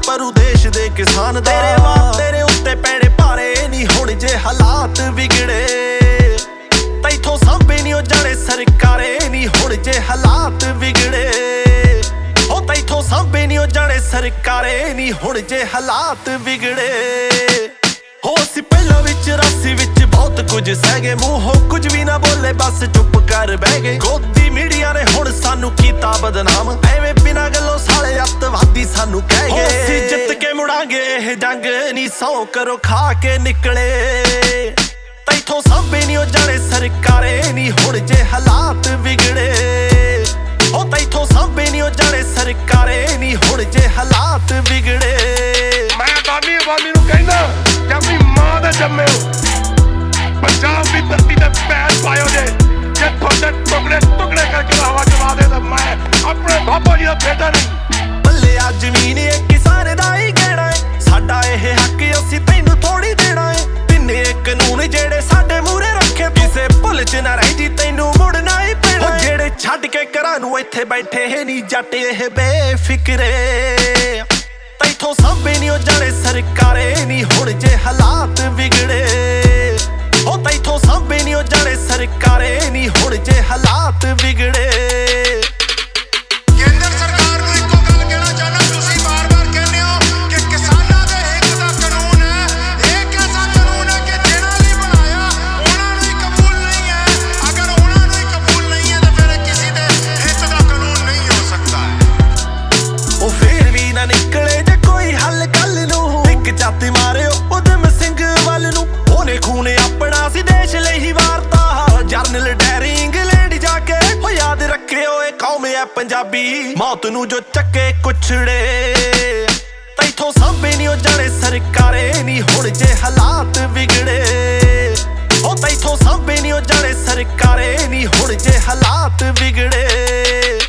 ਪਰੂ ਦੇਸ਼ ਦੇ ਕਿਸਾਨ ਦਾ। ਤੇਰੇ ਉੱਤੇ ਪੈਣੇ ਭਾਰੇ ਨੀ ਹੁਣ ਜੇ ਹਾਲਾਤ ਵਿਗੜੇ, ਤੈਥੋਂ ਸਾਂਭੇ ਨੀ ਉਹ ਜਾਣੇ ਸਰਕਾਰੇ ਨੀ ਹੁਣ ਜੇ ਹਾਲਾਤ ਵਿਗੜੇ। ਉਹ ਤੈਥੋਂ ਸਾਂਭੇ ਨੀ ਉਹ ਜਾਣੇ ਸਰਕਾਰੇ ਨੀ ਹੁਣ ਜੇ ਹਾਲਾਤ ਵਿਗੜੇ। ਹੋ ਅਸੀਂ ਪਹਿਲਾਂ ਵਿੱਚ ਰਾਸੀ ਵਿੱਚ ਬਹੁਤ ਕੁਝ ਸਹਿ ਗਏ, ਮੂੰਹੋਂ ਕੁਝ ਵੀ ਨਾ ਬੋਲੇ ਬਸ ਚੁੱਪ ਕਰ ਬਹਿ ਗਏ। ਗੋਦੀ ਮੀਡੀਆ ਨੇ ਹੁਣ ਸਾਨੂੰ ਕੀਤਾ ਬਦਨਾਮ, ਐਵੇਂ ਬਿਨਾਂ ਗੱਲੋਂ ਸਾਲੇ ਅੱਤਵਾਦੀ ਸਾਨੂੰ ਕਹਿ ਗਏ। ਅਸੀਂ ਜਿੱਤ ਕੇ ਮੁੜਾਂਗੇ ਇਹ ਜੰਗ ਨੀ ਸੌ ਕਰੋ ਖਾ ਕੇ ਨਿਕਲੇ, ਤੈਥੋਂ ਸਾਂਭੇ ਨੀ ਉਹ ਜਾਣੇ ਸਰਕਾਰੇ ਨੀ ਹੁਣ ਜੇ ਹਾਲਾਤ ਵਿਗੜੇ। ਉਹ ਤੈਥੋਂ ਸਾਂਭੇ ਨੀ ਉਹ ਜਾਣੇ ਸਰਕਾਰੇ ਨੀ ਹੁਣ ਜੇ ਹਾਲਾਤ ਵਿਗੜੇ। ਮੈਂ ਆਵਾਮੀ ਨੂੰ ਕਹਿੰਦਾ ਕਿ ਆਪਣੀ ਮਾਂ ਦਾ ਜੰਮੇ ਹੋ, ਪੰਜਾਬ ਦੀ ਧਰਤੀ ਤੇ ਪੈਰ ਪਾਇਓ ਜੇ ਤੁਹਾਡੇ ਟੁਕੜੇ ਕਰਕੇ ਹਵਾ ਚਲਾ ਦੇ ਤਾਂ ਮੈਂ ਆਪਣੇ ਬਾਬਾ ਜੀ ਦਾ ਬੇਟਾ ਨਹੀਂ। ਬੱਲੇ ਆ ਜ਼ਮੀਨ ਇਹ ਕਿਸਾਨ ਦਾ ਹੀ ਕਹਿਣਾ ਏ, ਸਾਡਾ ਇਹ ਹੱਕ ਅਸੀਂ ਤੈਨੂੰ ਥੋੜੀ ਦੇਣਾ ਏ। ਤਿੰਨੇ ਕਾਨੂੰਨ ਜਿਹੜੇ ਸਾਡੇ ਮੂਹਰੇ ਰੱਖੇ, ਕਿਸੇ ਭੁੱਲ ਚ ਨਾ ਰਹਿ ਜੀ ਤੈਨੂੰ ਮੁੜਨਾ ਹੀ ਪੈਣਾ। ਉਹ ਜਿਹੜੇ ਛੱਡ ਕੇ ਘਰਾਂ ਨੂੰ ਇੱਥੇ ਬੈਠੇ ਨੀ ਜੱਟ ਇਹ ਬੇਫਿਕਰੇ, ਤੈਥੋਂ ਸਾਂਭੇ ਨੀ ਉਹ ਜਾਣੇ ਸਰਕਾਰੇ ਨੀ ਹੁਣ ਜੇ ਹਾਲਾਤ ਵਿਗੜੇ। ਉਹ ਤੈਥੋਂ ਸਾਂਭੇ ਨੀ ਉਹ ਜਾਣੇ ਸਰਕਾਰੇ ਨੀ ਹੁਣ ਜੇ ਹਾਲਾਤ ਵਿਗੜੇ। ਕੇਂਦਰ ਸਰਕਾਰ ਨੂੰ ਇੱਕੋ ਗੱਲ ਕਹਿਣਾ ਚਾਹੁੰਦਾ, ਤੁਸੀਂ ਬਾਰ-ਬਾਰ ਕਹਿੰਦੇ ਹੋ ਕਿ ਕਿਸਾਨਾਂ ਦੇ ਹਿੱਤ ਦਾ ਕਾਨੂੰਨ ਹੈ। ਇਹ ਇੱਕ ਐਸਾ ਕਾਨੂੰਨ ਹੈ ਕਿ ਜਿਹਨਾਂ ਲਈ ਬਣਾਇਆ ਉਹਨਾਂ ਨੂੰ ਹੀ ਕਬੂਲ ਨਹੀਂ ਹੈ। ਅਗਰ ਉਹਨਾਂ ਨੂੰ ਹੀ ਕਬੂਲ ਨਹੀਂ ਹੈ ਤਾਂ ਫਿਰ ਕਿਸੇ ਦੇ ਹਿੱਤ ਦਾ ਕਾਨੂੰਨ ਨਹੀਂ ਹੋ ਸਕਦਾ। ਉਹ ਫੇਰ ਵੀ ਨਾ ਨਿਕਲੇ ਜੇ ਕੋਈ ਹੱਲ ਕੱਲ ਨੂੰ, ਇੱਕ ਜਾਤੀ ਮਾਰਿਓ ਉਦਮ ਸਿੰਘ ਵੱਲ ਨੂੰ। ਉਹਨੇ ਖੂਨ ਆਪਣਾ ਸੀ ਦੇਸ਼ ਲਈ ਹੀ ਵਾਰਤਾ, ਜਰਨਲ ਡੈਰੀ ਇੰਗਲੈਂਡ ਜਾ ਕੇ। ਉਹ ਯਾਦ ਰੱਖਿਓ ਇਹ ਕੌਮ ਹੈ ਪੰਜਾਬੀ, ਮੌਤ ਨੂੰ ਜੋ ਚੱਕੇ ਕੁਛੜੇ। ਤੈਥੋਂ ਸਾਂਭੇ ਨੀ ਉਹ ਜਾਣੇ ਸਰਕਾਰੇ ਨੀ ਹੁਣ ਜੇ ਹਾਲਾਤ ਵਿਗੜੇ। ਉਹ ਤੈਥੋਂ ਸਾਂਭੇ ਨੀ ਉਹ ਜਾਣੇ ਸਰਕਾਰੇ ਨੀ ਹੁਣ ਜੇ ਹਾਲਾਤ ਵਿਗੜੇ।